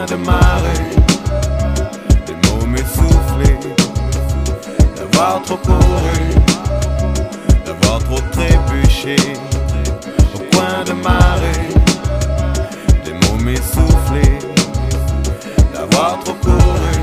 de marée, des mots m'essoufflés, d'avoir trop couru, d'avoir trop trébuché, au coin de marée, des mots m'essoufflés, d'avoir trop couru,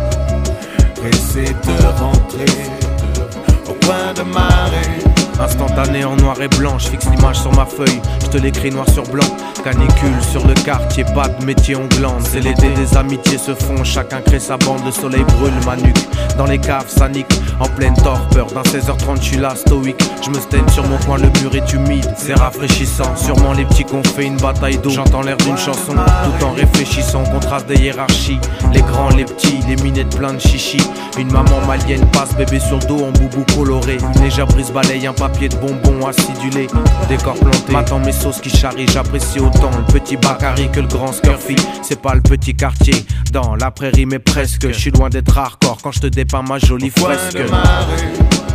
pressé de rentrer, au coin de marée. Instantané en noir et blanc, je fixe l'image sur ma feuille, je te l'écris noir sur blanc. Canicule sur le quartier, pas de métier on glande. C'est l'été, des amitiés se font, chacun crée sa bande. Le soleil brûle ma nuque, dans les caves ça nique. En pleine torpeur, d'un 16h30 je suis là stoïque. Je me staine sur mon coin, le mur est humide, c'est rafraîchissant. Sûrement les petits qu'on fait une bataille d'eau. J'entends l'air d'une chanson, tout en réfléchissant. Contraste des hiérarchies, les grands, les petits, les minettes plein de chichis. Une maman malienne passe bébé sur le dos en boubou coloré. Une légère brise balaye, un papier de bonbons acidulé. Décor planté, m'attends mes sauces qui charrient. J'apprécie autant le petit Bakary que le grand Scurfy. C'est pas le petit quartier dans la prairie mais presque. Je suis loin d'être hardcore quand je te dépeins ma jolie fresque. De marée,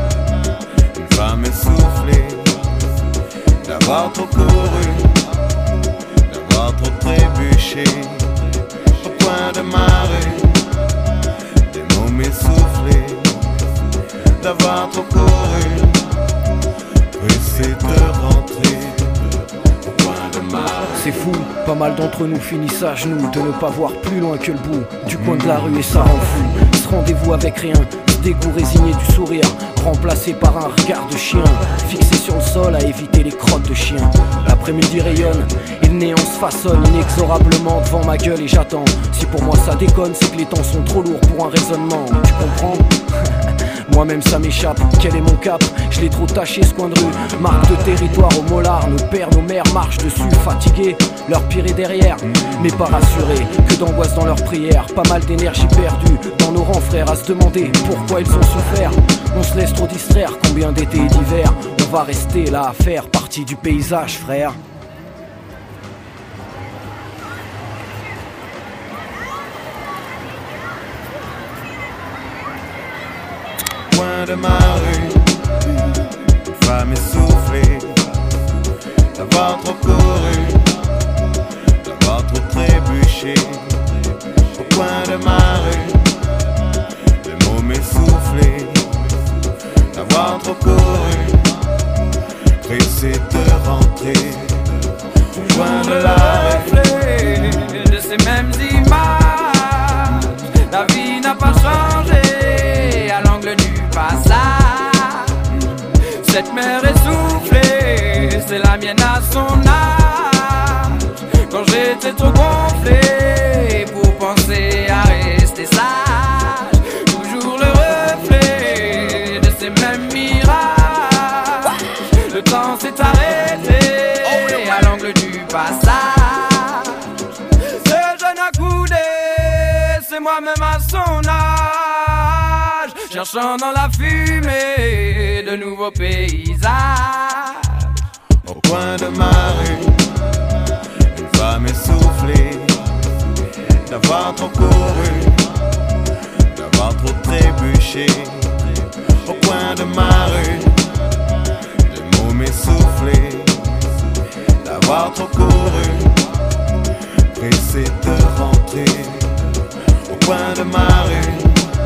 une femme essoufflée, d'avoir trop couru, d'avoir trop trébuché, au coin de marée, des mots m'essoufflés, d'avoir trop couru, pressé de rentrer, au coin de marée. C'est fou, pas mal d'entre nous finissent à genoux, de ne pas voir plus loin que le bout du coin de la rue et ça rend fou. Ce rendez-vous avec rien, ce dégoût résigné du sourire, remplacé par un regard de chien, fixé sur le sol à éviter les crottes de chien. L'après-midi rayonne, et le néant se façonne inexorablement devant ma gueule et j'attends. Si pour moi ça déconne, c'est que les temps sont trop lourds pour un raisonnement, tu comprends? Moi-même ça m'échappe, quel est mon cap? Je l'ai trop taché ce coin de rue, marque de territoire au molar. Nos pères, nos mères marchent dessus, fatigués, leur pire est derrière. Mais pas rassurés, que d'angoisse dans leurs prières. Pas mal d'énergie perdue dans nos rangs frères, à se demander pourquoi ils ont souffert. On se laisse trop distraire, combien d'étés et d'hiver on va rester là à faire partie du paysage frère. Coin de marée, une femme essoufflée, d'avoir trop couru, d'avoir trop trébuché, au coin de marée, des mots m'essoufflés, d'avoir trop couru, pressé de rentrer, au coin de l'arrêt. De ces mêmes images, la vie n'a pas changé à l'angle du passage. Cette mer essoufflée, c'est la mienne à son âge. Quand j'étais trop gonflé pour penser à rester sage, toujours le reflet de ces mêmes mirages. Le temps s'est arrêté à l'angle du passage. Ce jeune accoudé, c'est moi-même à son âge, cherchant dans la fumée de nouveaux paysages. Au coin de marée, une femme essoufflée, d'avoir trop couru, d'avoir trop trébuché, au coin de marée, des mots m'essoufflés, d'avoir trop couru, pressé de rentrer, au coin de marée,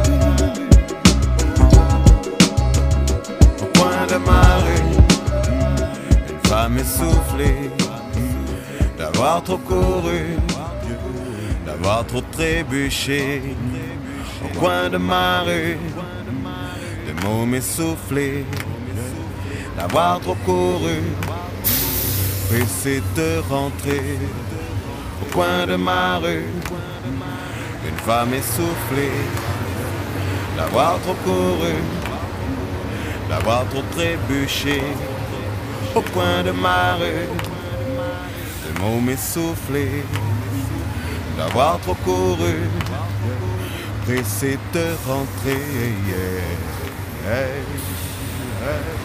au coin de marée, une femme essoufflée, d'avoir trop couru, d'avoir trop trébuché, au coin de marée, des mots m'essoufflés, d'avoir trop couru, pressé de rentrer, au coin de marée, une femme essoufflée, d'avoir trop couru, d'avoir trop trébuché, au coin de marée, des mots m'essoufflés, d'avoir trop couru, pressé de rentrer, yeah, yeah, yeah.